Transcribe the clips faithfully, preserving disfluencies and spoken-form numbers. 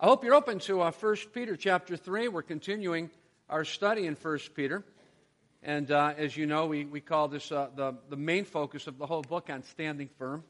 I hope you're open to uh, First Peter chapter three. We're continuing our study in First Peter. And uh, as you know, we, we call this uh, the, the main focus of the whole book on standing firm.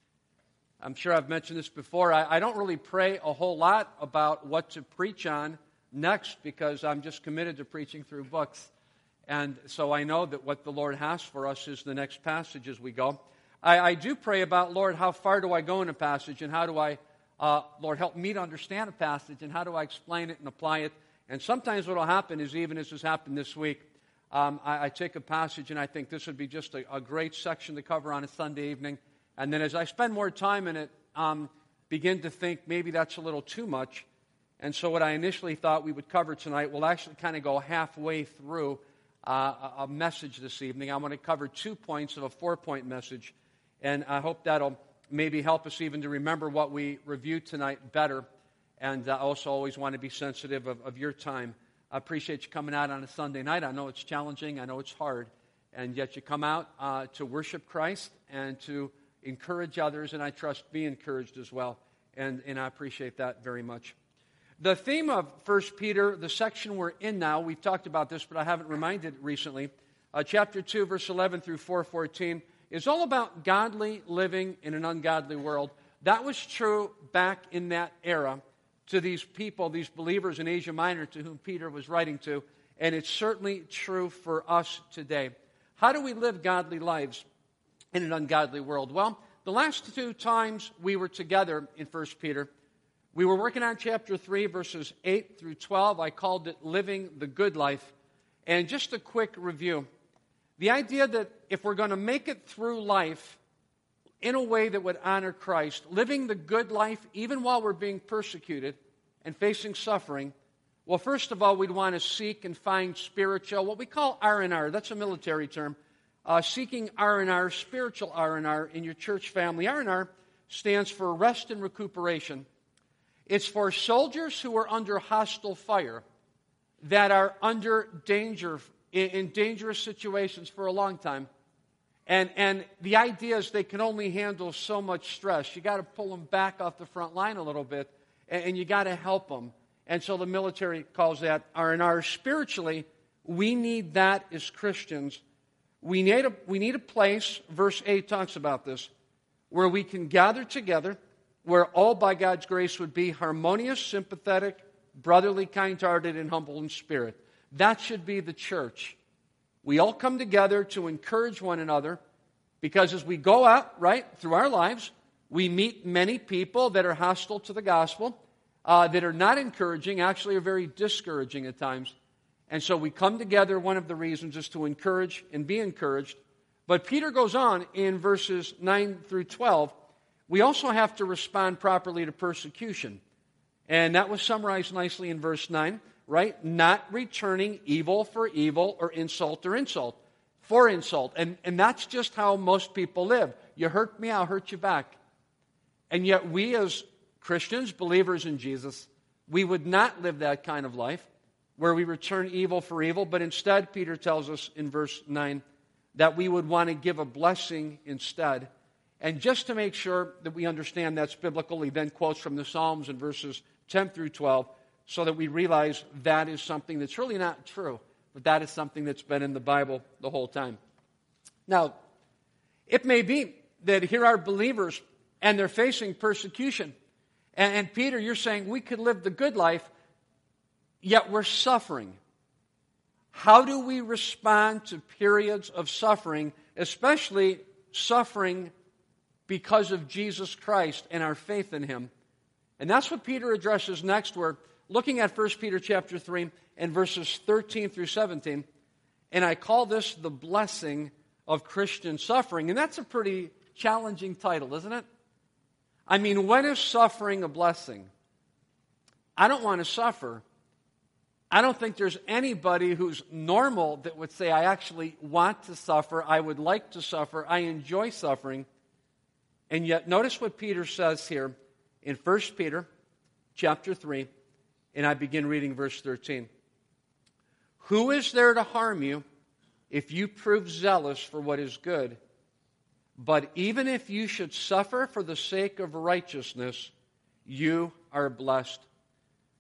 I'm sure I've mentioned this before. I, I don't really pray a whole lot about what to preach on next because I'm just committed to preaching through books. And so I know that what the Lord has for us is the next passage as we go. I, I do pray about, Lord, how far do I go in a passage and how do I Uh, Lord, help me to understand a passage, and how do I explain it and apply it? And sometimes what will happen is, even as has happened this week, um, I, I take a passage and I think this would be just a, a great section to cover on a Sunday evening. And then as I spend more time in it, um, begin to think maybe that's a little too much. And so what I initially thought we would cover tonight will actually kind of go halfway through uh, a, a message this evening. I want to cover two points of a four-point message, and I hope that'll maybe help us even to remember what we reviewed tonight better. And I uh, also always want to be sensitive of, of your time. I appreciate you coming out on a Sunday night. I know it's challenging. I know it's hard. And yet you come out uh, to worship Christ and to encourage others, and I trust be encouraged as well. And, and I appreciate that very much. The theme of First Peter, the section we're in now, we've talked about this, but I haven't reminded recently, uh, chapter two, verse eleven through four fourteen, is all about godly living in an ungodly world. That was true back in that era to these people, these believers in Asia Minor to whom Peter was writing to, and it's certainly true for us today. How do we live godly lives in an ungodly world? Well, the last two times we were together in First Peter, we were working on chapter three, verses eight through twelve. I called it Living the Good Life. And just a quick review. The idea that if we're going to make it through life in a way that would honor Christ, living the good life even while we're being persecuted and facing suffering, well, first of all, we'd want to seek and find spiritual, what we call R and R. That's a military term. Uh, seeking R and R, spiritual R and R in your church family. R and R stands for rest and recuperation. It's for soldiers who are under hostile fire, that are under danger in dangerous situations for a long time. And and the idea is they can only handle so much stress. You got to pull them back off the front line a little bit, and, and you got to help them. And so the military calls that R and R. Spiritually, we need that as Christians. We need a, we need a place, verse eight talks about this, where we can gather together, where all by God's grace would be harmonious, sympathetic, brotherly, kind-hearted, and humble in spirit. That should be the church. We all come together to encourage one another because as we go out, right, through our lives, we meet many people that are hostile to the gospel, uh, that are not encouraging, actually are very discouraging at times. And so we come together, one of the reasons is to encourage and be encouraged. But Peter goes on in verses nine through twelve, we also have to respond properly to persecution. And that was summarized nicely in verse nine. Right? Not returning evil for evil or insult or insult for insult. And, and that's just how most people live. You hurt me, I'll hurt you back. And yet we as Christians, believers in Jesus, we would not live that kind of life where we return evil for evil, but instead, Peter tells us in verse nine, that we would want to give a blessing instead. And just to make sure that we understand that's biblical, he then quotes from the Psalms in verses ten through twelve, so that we realize that is something that's really not true, but that is something that's been in the Bible the whole time. Now, it may be that here are believers and they're facing persecution. And, and Peter, you're saying we could live the good life, yet we're suffering. How do we respond to periods of suffering, especially suffering because of Jesus Christ and our faith in Him? And that's what Peter addresses next. We're looking at First Peter chapter three and verses thirteen through seventeen. And I call this the blessing of Christian suffering. And that's a pretty challenging title, isn't it? I mean, when is suffering a blessing? I don't want to suffer. I don't think there's anybody who's normal that would say, I actually want to suffer, I would like to suffer, I enjoy suffering. And yet, notice what Peter says here in First Peter chapter three, and I begin reading verse thirteen. Who is there to harm you if you prove zealous for what is good? But even if you should suffer for the sake of righteousness, you are blessed.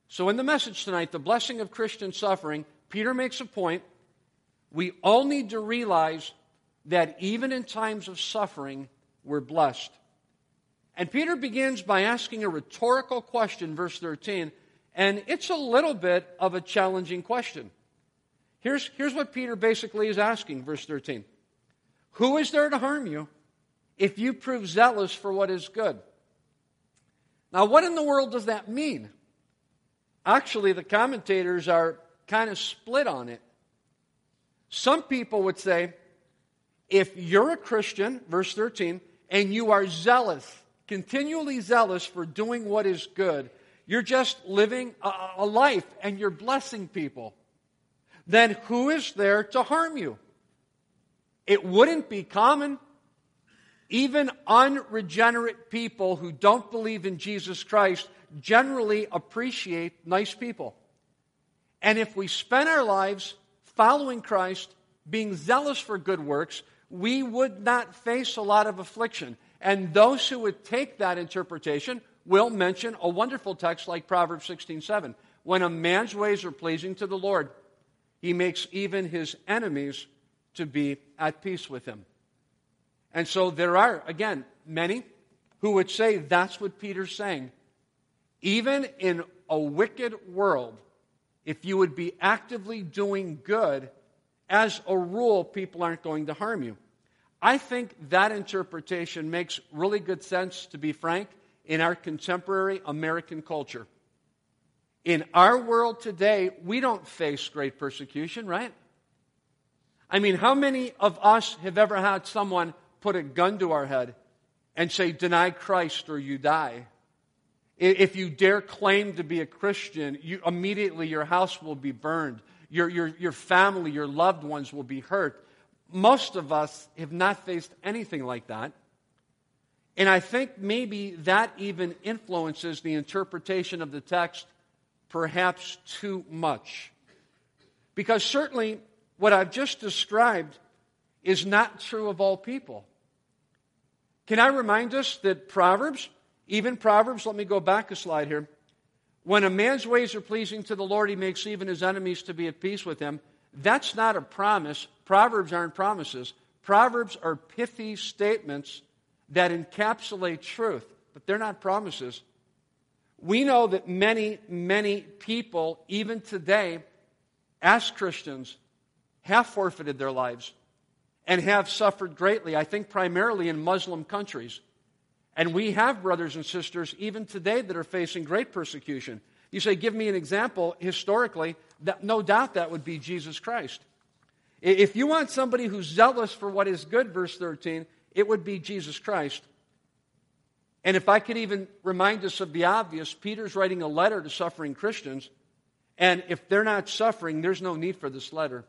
So in the message tonight, the blessing of Christian suffering, Peter makes a point. We all need to realize that even in times of suffering, we're blessed. And Peter begins by asking a rhetorical question, verse thirteen, and it's a little bit of a challenging question. Here's, here's what Peter basically is asking, verse thirteen. Who is there to harm you if you prove zealous for what is good? Now, what in the world does that mean? Actually, the commentators are kind of split on it. Some people would say, if you're a Christian, verse thirteen, and you are zealous, continually zealous for doing what is good, you're just living a, a life and you're blessing people, then who is there to harm you? It wouldn't be common. Even unregenerate people who don't believe in Jesus Christ generally appreciate nice people. And if we spend our lives following Christ, being zealous for good works, we would not face a lot of affliction. And those who would take that interpretation will mention a wonderful text like Proverbs sixteen seven. When a man's ways are pleasing to the Lord, he makes even his enemies to be at peace with him. And so there are, again, many who would say that's what Peter's saying. Even in a wicked world, if you would be actively doing good, as a rule, people aren't going to harm you. I think that interpretation makes really good sense, to be frank, in our contemporary American culture. In our world today, we don't face great persecution, right? I mean, how many of us have ever had someone put a gun to our head and say, deny Christ or you die? If you dare claim to be a Christian, you, immediately your house will be burned. Your, your, your family, your loved ones will be hurt. Most of us have not faced anything like that. And I think maybe that even influences the interpretation of the text perhaps too much. Because certainly what I've just described is not true of all people. Can I remind us that Proverbs, even Proverbs, let me go back a slide here. When a man's ways are pleasing to the Lord, he makes even his enemies to be at peace with him. That's not a promise. Proverbs aren't promises. Proverbs are pithy statements that encapsulate truth, but they're not promises. We know that many, many people, even today, as Christians, have forfeited their lives and have suffered greatly, I think primarily in Muslim countries. And we have brothers and sisters even today that are facing great persecution. You say, give me an example historically. That, no doubt that would be Jesus Christ. If you want somebody who's zealous for what is good, verse thirteen, it would be Jesus Christ. And if I could even remind us of the obvious, Peter's writing a letter to suffering Christians, and if they're not suffering, there's no need for this letter.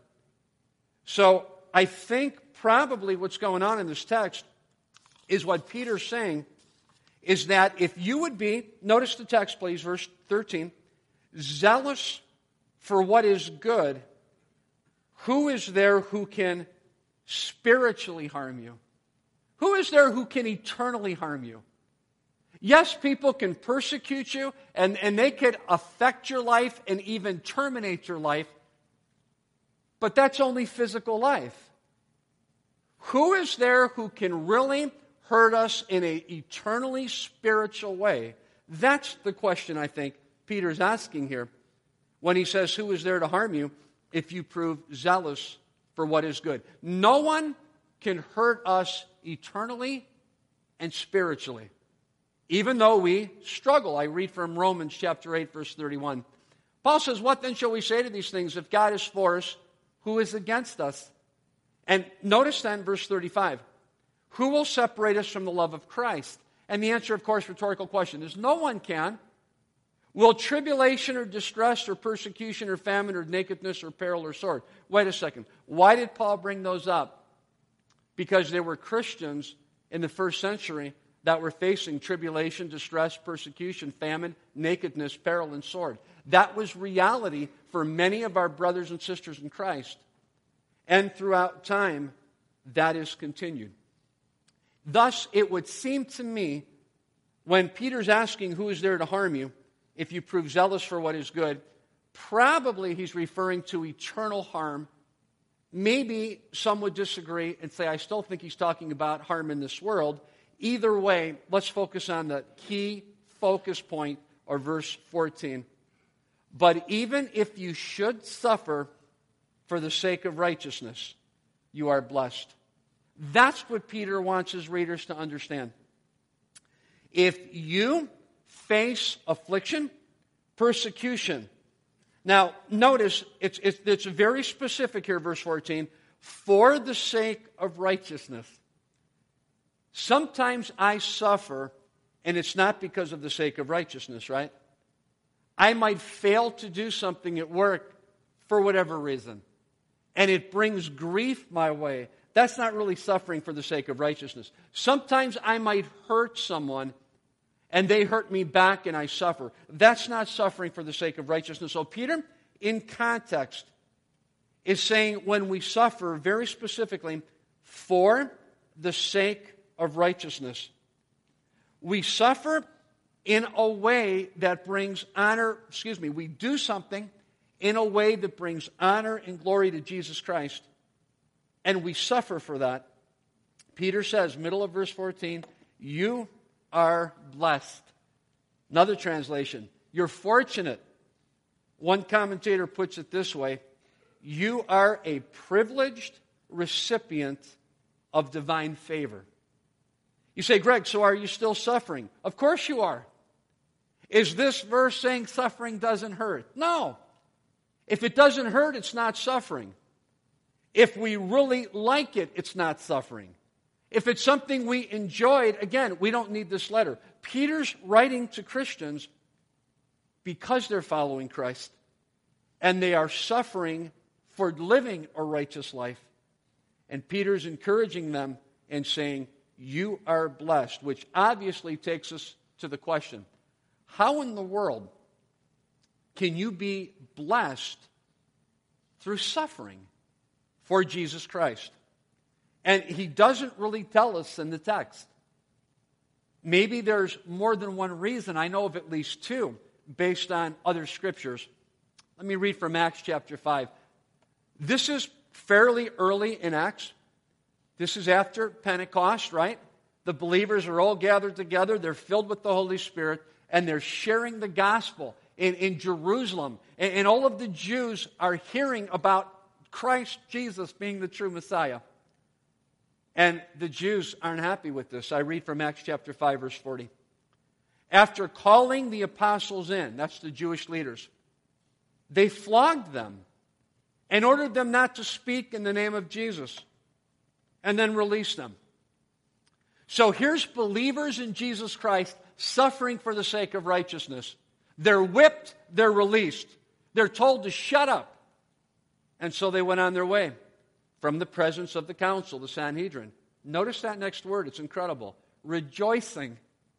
So I think probably what's going on in this text is what Peter's saying is that if you would be, notice the text please, verse thirteen, zealous for what is good, who is there who can spiritually harm you? Who is there who can eternally harm you? Yes, people can persecute you, and, and they could affect your life and even terminate your life, but that's only physical life. Who is there who can really hurt us in an eternally spiritual way? That's the question I think Peter's asking here when he says, who is there to harm you if you prove zealous for what is good? No one can hurt us eternally and spiritually, even though we struggle. I read from Romans chapter eight, verse thirty-one. Paul says, what then shall we say to these things? If God is for us, who is against us? And notice then verse thirty-five. Who will separate us from the love of Christ? And the answer, of course, rhetorical question is no one can. Will tribulation or distress or persecution or famine or nakedness or peril or sword? Wait a second. Why did Paul bring those up? Because there were Christians in the first century that were facing tribulation, distress, persecution, famine, nakedness, peril, and sword. That was reality for many of our brothers and sisters in Christ. And throughout time, that is continued. Thus, it would seem to me, when Peter's asking who is there to harm you, if you prove zealous for what is good, probably he's referring to eternal harm. Maybe some would disagree and say, I still think he's talking about harm in this world. Either way, let's focus on the key focus point, or verse fourteen. But even if you should suffer for the sake of righteousness, you are blessed. That's what Peter wants his readers to understand. If you face affliction, persecution. Now, notice, it's, it's, it's very specific here, verse fourteen. For the sake of righteousness. Sometimes I suffer, and it's not because of the sake of righteousness, right? I might fail to do something at work for whatever reason, and it brings grief my way. That's not really suffering for the sake of righteousness. Sometimes I might hurt someone, and they hurt me back, and I suffer. That's not suffering for the sake of righteousness. So Peter, in context, is saying when we suffer, very specifically, for the sake of righteousness. We suffer in a way that brings honor, excuse me, we do something in a way that brings honor and glory to Jesus Christ, and we suffer for that. Peter says, middle of verse fourteen, you are blessed. Another translation, you're fortunate. One commentator puts it this way, you are a privileged recipient of divine favor. You say, Greg, so are you still suffering? Of course you are. Is this verse saying suffering doesn't hurt? No. If it doesn't hurt, it's not suffering. If we really like it, it's not suffering. If it's something we enjoyed, again, we don't need this letter. Peter's writing to Christians because they're following Christ, and they are suffering for living a righteous life. And Peter's encouraging them and saying, you are blessed, which obviously takes us to the question, how in the world can you be blessed through suffering for Jesus Christ? And he doesn't really tell us in the text. Maybe there's more than one reason. I know of at least two based on other scriptures. Let me read from Acts chapter five. This is fairly early in Acts. This is after Pentecost, right? The believers are all gathered together. They're filled with the Holy Spirit, and they're sharing the gospel in, in Jerusalem. And, and all of the Jews are hearing about Christ Jesus being the true Messiah. And the Jews aren't happy with this. I read from Acts chapter five, verse forty. After calling the apostles in, that's the Jewish leaders, they flogged them and ordered them not to speak in the name of Jesus, and then released them. So here's believers in Jesus Christ suffering for the sake of righteousness. They're whipped, they're released. They're told to shut up. And so they went on their way from the presence of the council, the Sanhedrin. Notice that next word, it's incredible. Rejoicing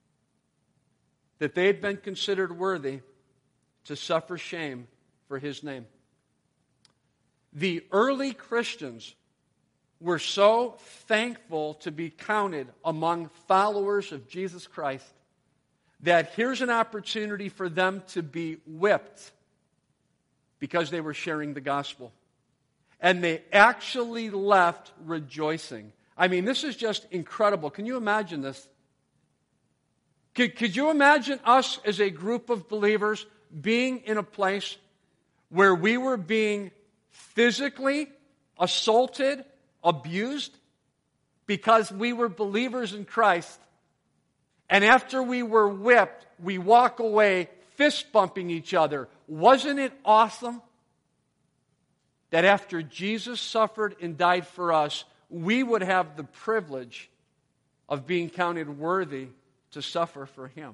that they had been considered worthy to suffer shame for his name. The early Christians were so thankful to be counted among followers of Jesus Christ that here's an opportunity for them to be whipped because they were sharing the gospel. And they actually left rejoicing. I mean, this is just incredible. Can you imagine this? Could, could you imagine us as a group of believers being in a place where we were being physically assaulted, abused, because we were believers in Christ, and after we were whipped, we walk away fist bumping each other? Wasn't it awesome that after Jesus suffered and died for us, we would have the privilege of being counted worthy to suffer for him?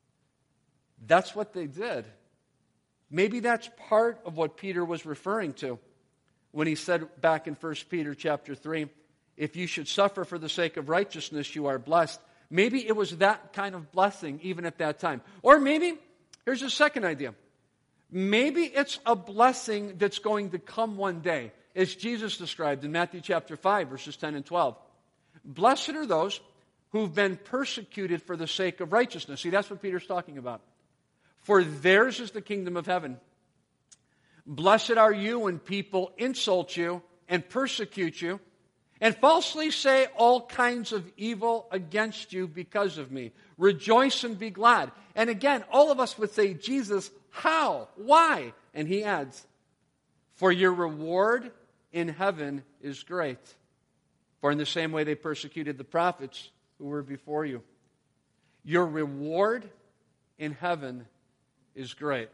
That's what they did. Maybe that's part of what Peter was referring to when he said back in First Peter chapter three, if you should suffer for the sake of righteousness, you are blessed. Maybe it was that kind of blessing even at that time. Or maybe, here's a second idea. Maybe it's a blessing that's going to come one day, as Jesus described in Matthew chapter five, verses ten and twelve. Blessed are those who've been persecuted for the sake of righteousness. See, that's what Peter's talking about. for theirs is the kingdom of heaven. Blessed are you when people insult you and persecute you and falsely say all kinds of evil against you because of me. Rejoice and be glad. And again, all of us would say, Jesus, how? Why? And he adds, for your reward in heaven is great. For in the same way they persecuted the prophets who were before you. Your reward in heaven is great.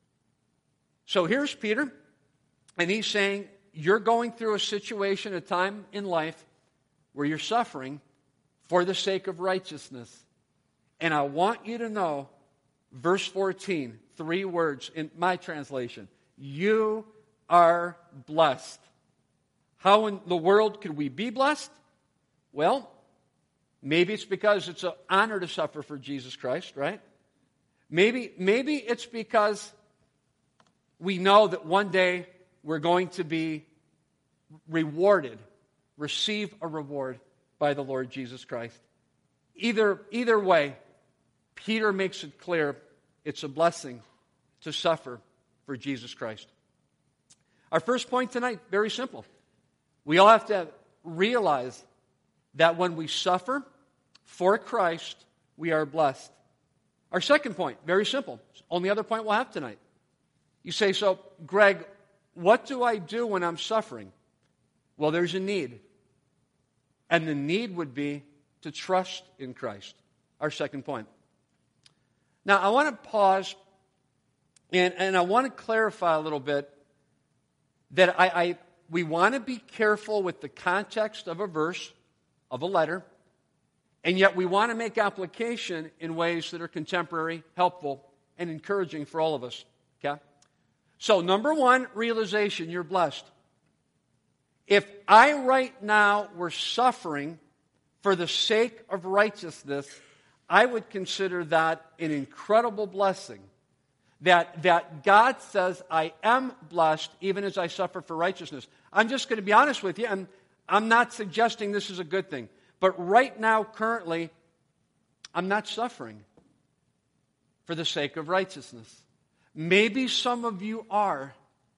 So here's Peter, and he's saying, you're going through a situation, a time in life where you're suffering for the sake of righteousness. And I want you to know, verse fourteen, three words in my translation. You are blessed. How in the world could we be blessed? Well, maybe it's because it's an honor to suffer for Jesus Christ, right? Maybe, maybe it's because we know that one day we're going to be rewarded, receive a reward by the Lord Jesus Christ. Either, either way, Peter makes it clear it's a blessing to suffer for Jesus Christ. Our first point tonight, very simple. We all have to realize that when we suffer for Christ, we are blessed. Our second point, very simple. Only other point we'll have tonight. You say, so, Greg, what do I do when I'm suffering? Well, there's a need. And the need would be to trust in Christ. Our second point. Now, I want to pause and, and I want to clarify a little bit that I, I we want to be careful with the context of a verse, of a letter, and yet we want to make application in ways that are contemporary, helpful, and encouraging for all of us. Okay? So, number one, realization, you're blessed. If I right now were suffering for the sake of righteousness, I would consider that an incredible blessing. That, that God says, I am blessed even as I suffer for righteousness. I'm just going to be honest with you, and I'm not suggesting this is a good thing. But right now, currently, I'm not suffering for the sake of righteousness. Maybe some of you are,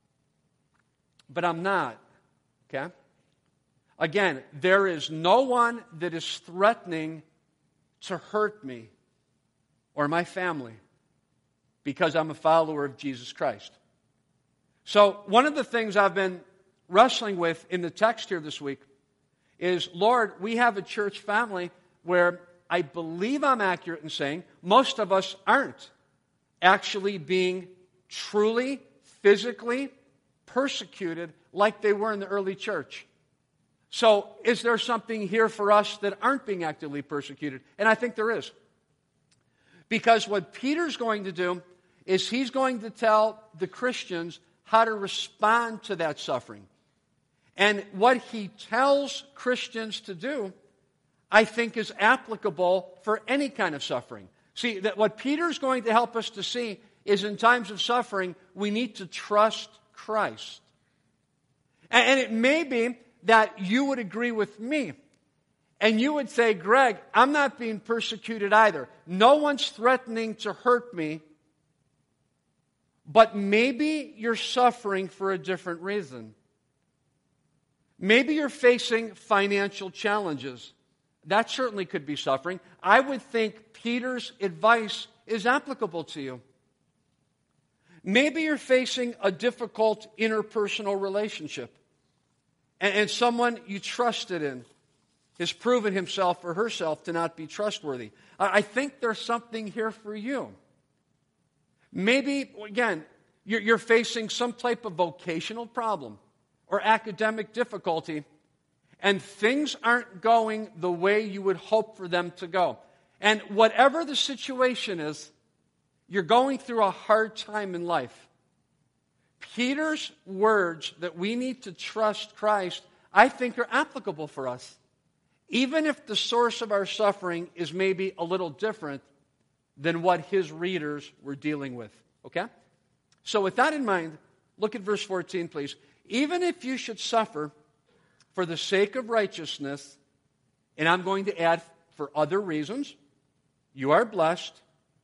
but I'm not. Okay? Again, there is no one that is threatening to hurt me or my family because I'm a follower of Jesus Christ. So, one of the things I've been wrestling with in the text here this week is, Lord, we have a church family where I believe I'm accurate in saying most of us aren't actually being truly, physically persecuted like they were in the early church. So, is there something here for us that aren't being actively persecuted? And I think there is. Because what Peter's going to do is he's going to tell the Christians how to respond to that suffering. And what he tells Christians to do, I think, is applicable for any kind of suffering. See, that what Peter's going to help us to see is in times of suffering, we need to trust Christ. And, and it may be that you would agree with me. And you would say, Greg, I'm not being persecuted either. No one's threatening to hurt me. But maybe you're suffering for a different reason. Maybe you're facing financial challenges. That certainly could be suffering. I would think Peter's advice is applicable to you. Maybe you're facing a difficult interpersonal relationship. And, and someone you trusted in has proven himself or herself to not be trustworthy. I, I think there's something here for you. Maybe, again, you're, you're facing some type of vocational problem or academic difficulty, and things aren't going the way you would hope for them to go. And whatever the situation is, you're going through a hard time in life. Peter's words that we need to trust Christ, I think, are applicable for us. Even if the source of our suffering is maybe a little different than what his readers were dealing with. Okay? So with that in mind, look at verse fourteen, please. Even if you should suffer for the sake of righteousness, and I'm going to add for other reasons, you are blessed.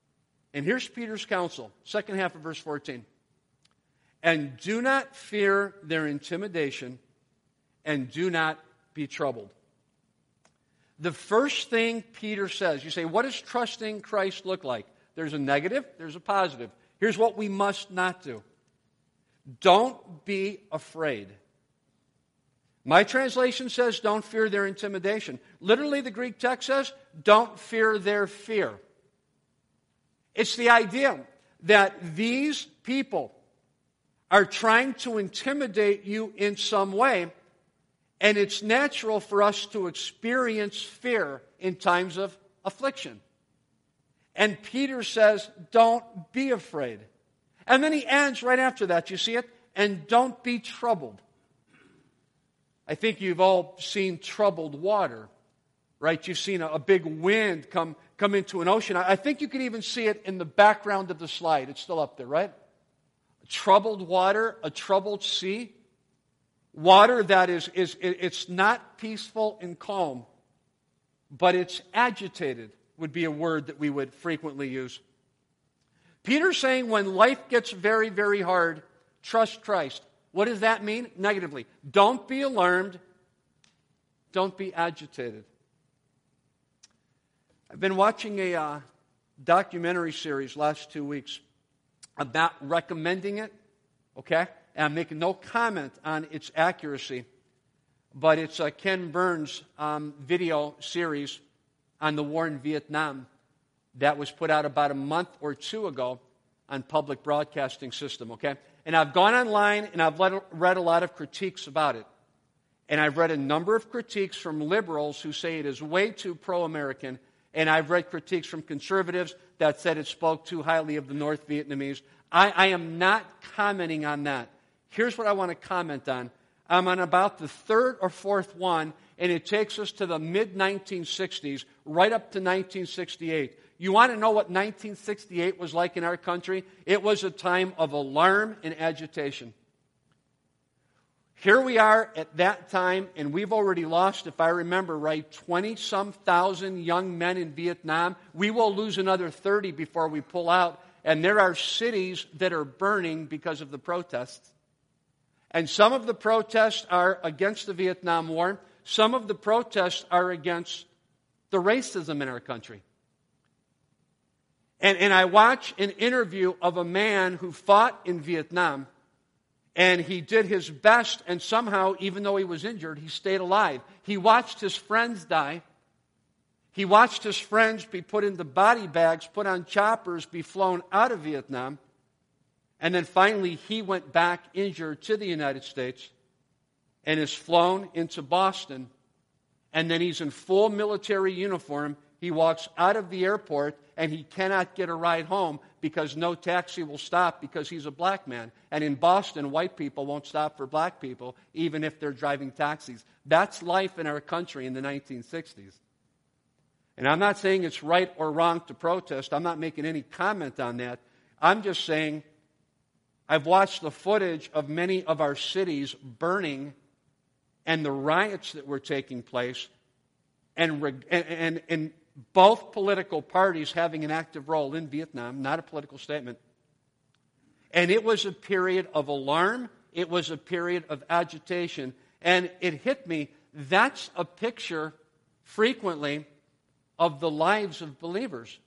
And here's Peter's counsel, second half of verse fourteen. And do not fear their intimidation, and do not be troubled. The first thing Peter says, you say, what does trusting Christ look like? There's a negative, there's a positive. Here's what we must not do. Don't be afraid. My translation says, don't fear their intimidation. Literally, the Greek text says, don't fear their fear. It's the idea that these people are trying to intimidate you in some way, and it's natural for us to experience fear in times of affliction. And Peter says, don't be afraid. And then he ends right after that, you see it? And don't be troubled. I think you've all seen troubled water, right? You've seen a, a big wind come, come into an ocean. I, I think you can even see it in the background of the slide. It's still up there, right? Troubled water, a troubled sea. Water that is, is it's not peaceful and calm, but it's agitated, would be a word that we would frequently use. Peter's saying when life gets very, very hard, trust Christ. What does that mean? Negatively. Don't be alarmed. Don't be agitated. I've been watching a uh, documentary series last two weeks about recommending it, okay? And I'm making no comment on its accuracy, but it's a Ken Burns um, video series on the war in Vietnam that was put out about a month or two ago on public broadcasting system, okay? And I've gone online and I've read a lot of critiques about it. And I've read a number of critiques from liberals who say it is way too pro-American. And I've read critiques from conservatives that said it spoke too highly of the North Vietnamese. I, I am not commenting on that. Here's what I want to comment on. I'm on about the third or fourth one, and it takes us to the mid nineteen sixties, right up to nineteen sixty-eight. You want to know what nineteen sixty-eight was like in our country? It was a time of alarm and agitation. Here we are at that time, and we've already lost, if I remember right, twenty-some thousand young men in Vietnam. We will lose another thirty before we pull out, and there are cities that are burning because of the protests. And some of the protests are against the Vietnam War. Some of the protests are against the racism in our country. And, and I watched an interview of a man who fought in Vietnam, and he did his best, and somehow, even though he was injured, he stayed alive. He watched his friends die. He watched his friends be put into body bags, put on choppers, be flown out of Vietnam. And then finally, he went back injured to the United States and is flown into Boston. And then he's in full military uniform. He walks out of the airport, and he cannot get a ride home because no taxi will stop because he's a black man. And in Boston, white people won't stop for black people, even if they're driving taxis. That's life in our country in the nineteen sixties. And I'm not saying it's right or wrong to protest. I'm not making any comment on that. I'm just saying I've watched the footage of many of our cities burning and the riots that were taking place, and, and, and, and both political parties having an active role in Vietnam, not a political statement. And it was a period of alarm. It was a period of agitation. And it hit me, that's a picture frequently of the lives of believers.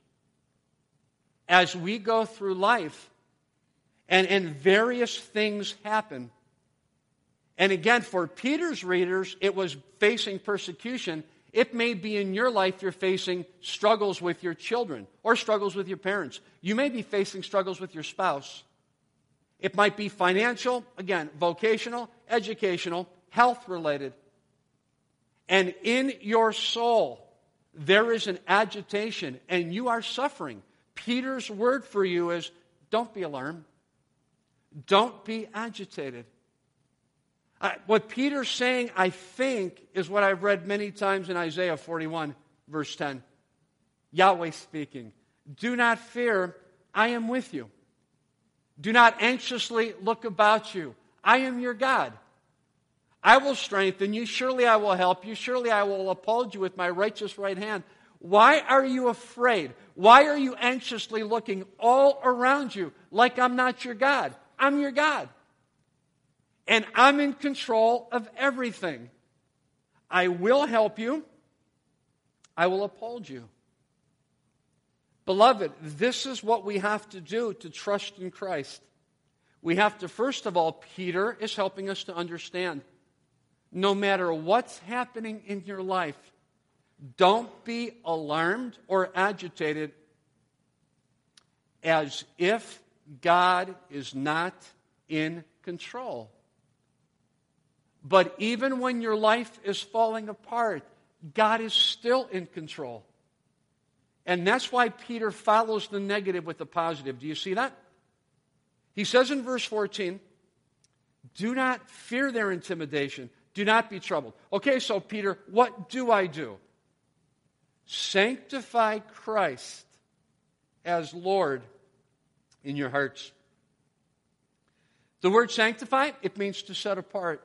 As we go through life, and, and various things happen. And again, for Peter's readers, it was facing persecution. It may be in your life you're facing struggles with your children or struggles with your parents. You may be facing struggles with your spouse. It might be financial, again, vocational, educational, health-related. And in your soul, there is an agitation, and you are suffering. Peter's word for you is, don't be alarmed. Don't be agitated. Uh, what Peter's saying, I think, is what I've read many times in Isaiah forty-one, verse ten. Yahweh speaking, do not fear, I am with you. Do not anxiously look about you. I am your God. I will strengthen you. Surely I will help you. Surely I will uphold you with my righteous right hand. Why are you afraid? Why are you anxiously looking all around you like I'm not your God? I'm your God. And I'm in control of everything. I will help you. I will uphold you. Beloved, this is what we have to do to trust in Christ. We have to, first of all, Peter is helping us to understand, no matter what's happening in your life, don't be alarmed or agitated as if God is not in control. But even when your life is falling apart, God is still in control. And that's why Peter follows the negative with the positive. Do you see that? He says in verse fourteen, do not fear their intimidation. Do not be troubled. Okay, so Peter, what do I do? Sanctify Christ as Lord in your hearts. The word sanctify, it means to set apart.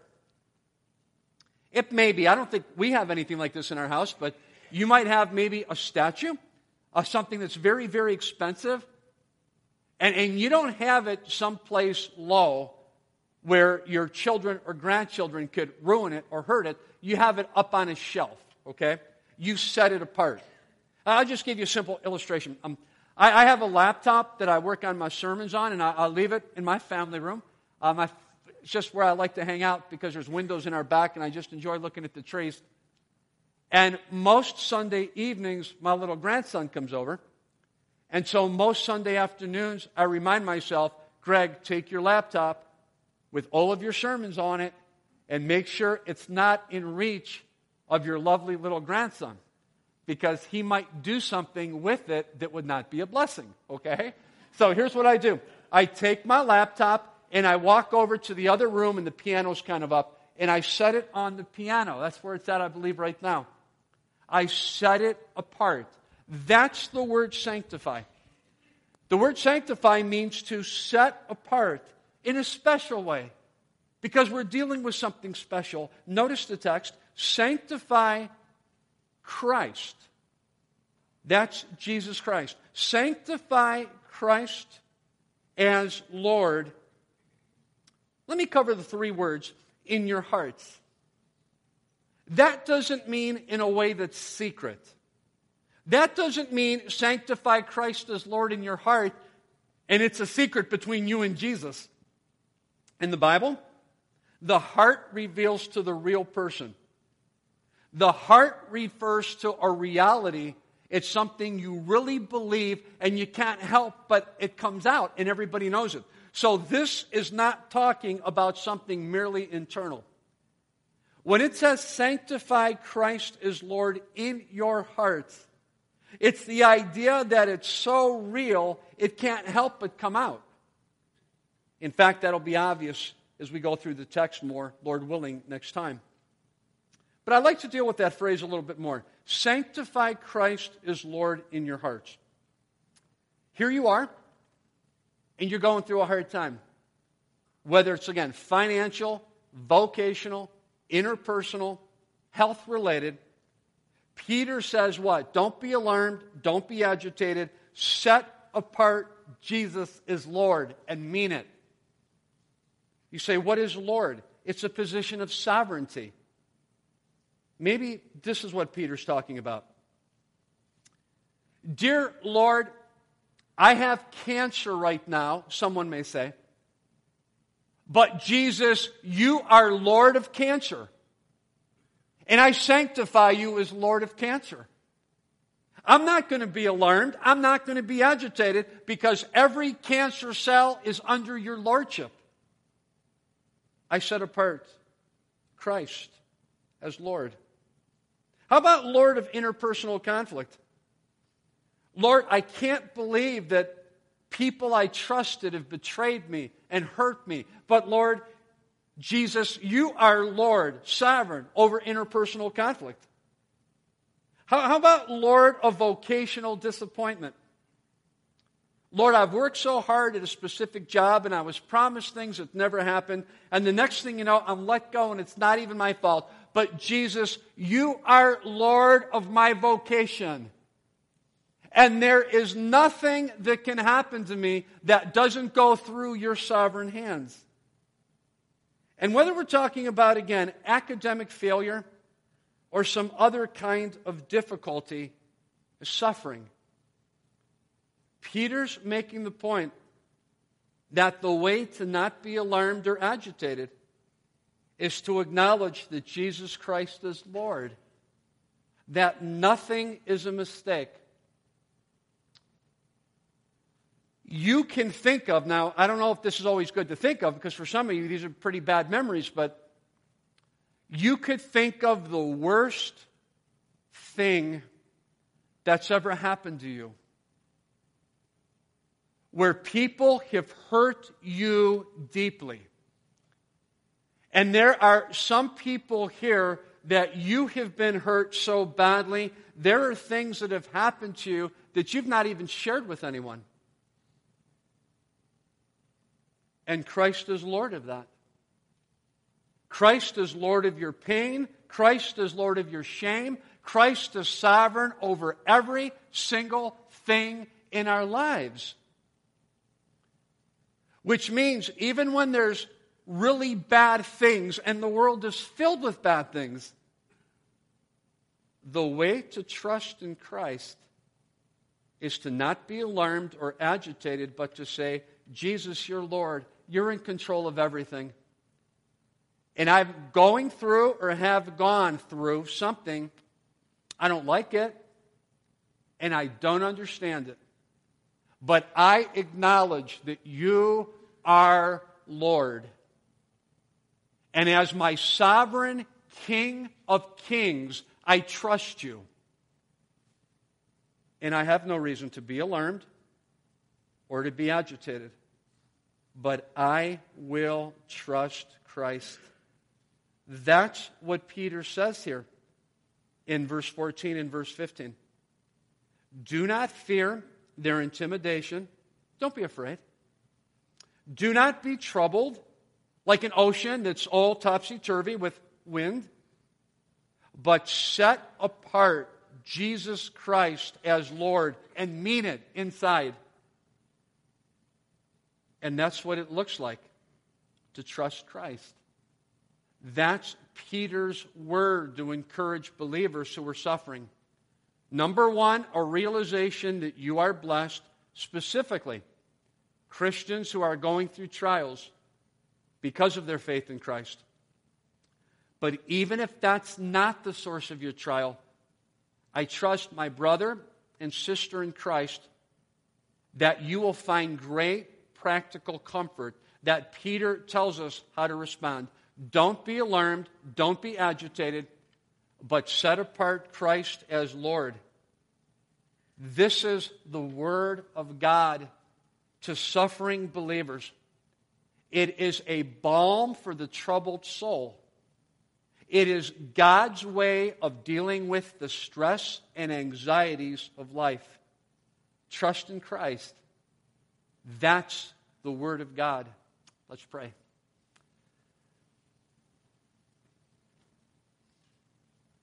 It may be, I don't think we have anything like this in our house, but you might have maybe a statue of something that's very, very expensive, and, and you don't have it someplace low where your children or grandchildren could ruin it or hurt it. You have it up on a shelf, okay? You set it apart. I'll just give you a simple illustration. Um, I, I have a laptop that I work on my sermons on, and I, I leave it in my family room. Uh, my, it's just where I like to hang out because there's windows in our back, and I just enjoy looking at the trees. And most Sunday evenings, my little grandson comes over. And so most Sunday afternoons, I remind myself, Greg, take your laptop with all of your sermons on it and make sure it's not in reach of your lovely little grandson, because he might do something with it that would not be a blessing, okay? So here's what I do. I take my laptop and I walk over to the other room, and the piano's kind of up, and I set it on the piano. That's where it's at, I believe, right now. I set it apart. That's the word sanctify. The word sanctify means to set apart in a special way, because we're dealing with something special. Notice the text, sanctify Christ. That's Jesus Christ. Sanctify Christ as Lord. Let me cover the three words, in your hearts. That doesn't mean in a way that's secret. That doesn't mean sanctify Christ as Lord in your heart and it's a secret between you and Jesus. In the Bible, the heart reveals to the real person. The heart refers to a reality. It's something you really believe and you can't help but it comes out and everybody knows it. So this is not talking about something merely internal. When it says sanctify Christ as Lord in your hearts, it's the idea that it's so real it can't help but come out. In fact, that'll be obvious as we go through the text more, Lord willing, next time. But I'd like to deal with that phrase a little bit more. Sanctify Christ as Lord in your hearts. Here you are, and you're going through a hard time. Whether it's, again, financial, vocational, interpersonal, health-related. Peter says what? Don't be alarmed. Don't be agitated. Set apart Jesus as Lord and mean it. You say, what is Lord? It's a position of sovereignty. Maybe this is what Peter's talking about. Dear Lord, I have cancer right now, someone may say. But Jesus, you are Lord of cancer. And I sanctify you as Lord of cancer. I'm not going to be alarmed. I'm not going to be agitated because every cancer cell is under your lordship. I set apart Christ as Lord. How about Lord of interpersonal conflict? Lord, I can't believe that people I trusted have betrayed me and hurt me. But Lord, Jesus, you are Lord, sovereign over interpersonal conflict. How, how about Lord of vocational disappointment? Lord, I've worked so hard at a specific job and I was promised things that never happened. And the next thing you know, I'm let go and it's not even my fault. But Jesus, you are Lord of my vocation. And there is nothing that can happen to me that doesn't go through your sovereign hands. And whether we're talking about, again, academic failure or some other kind of difficulty, suffering, Peter's making the point that the way to not be alarmed or agitated is to acknowledge that Jesus Christ is Lord, that nothing is a mistake. You can think of, now, I don't know if this is always good to think of, because for some of you these are pretty bad memories, but you could think of the worst thing that's ever happened to you, where people have hurt you deeply. And there are some people here that you have been hurt so badly, there are things that have happened to you that you've not even shared with anyone. And Christ is Lord of that. Christ is Lord of your pain. Christ is Lord of your shame. Christ is sovereign over every single thing in our lives. Which means even when there's really bad things and the world is filled with bad things, the way to trust in Christ is to not be alarmed or agitated, but to say, Jesus, you're Lord. You're in control of everything. And I'm going through or have gone through something. I don't like it, and I don't understand it. But I acknowledge that you are Lord. And as my sovereign King of Kings, I trust you. And I have no reason to be alarmed or to be agitated. But I will trust Christ. That's what Peter says here in verse fourteen and verse fifteen. Do not fear their intimidation. Don't be afraid. Do not be troubled like an ocean that's all topsy-turvy with wind, but set apart Jesus Christ as Lord and mean it inside. And that's what it looks like to trust Christ. That's Peter's word to encourage believers who are suffering. Number one, a realization that you are blessed, specifically Christians who are going through trials because of their faith in Christ. But even if that's not the source of your trial, I trust my brother and sister in Christ that you will find great practical comfort that Peter tells us how to respond. Don't be alarmed, don't be agitated, but set apart Christ as Lord. This is the Word of God to suffering believers. It is a balm for the troubled soul. It is God's way of dealing with the stress and anxieties of life. Trust in Christ. That's the Word of God. Let's pray.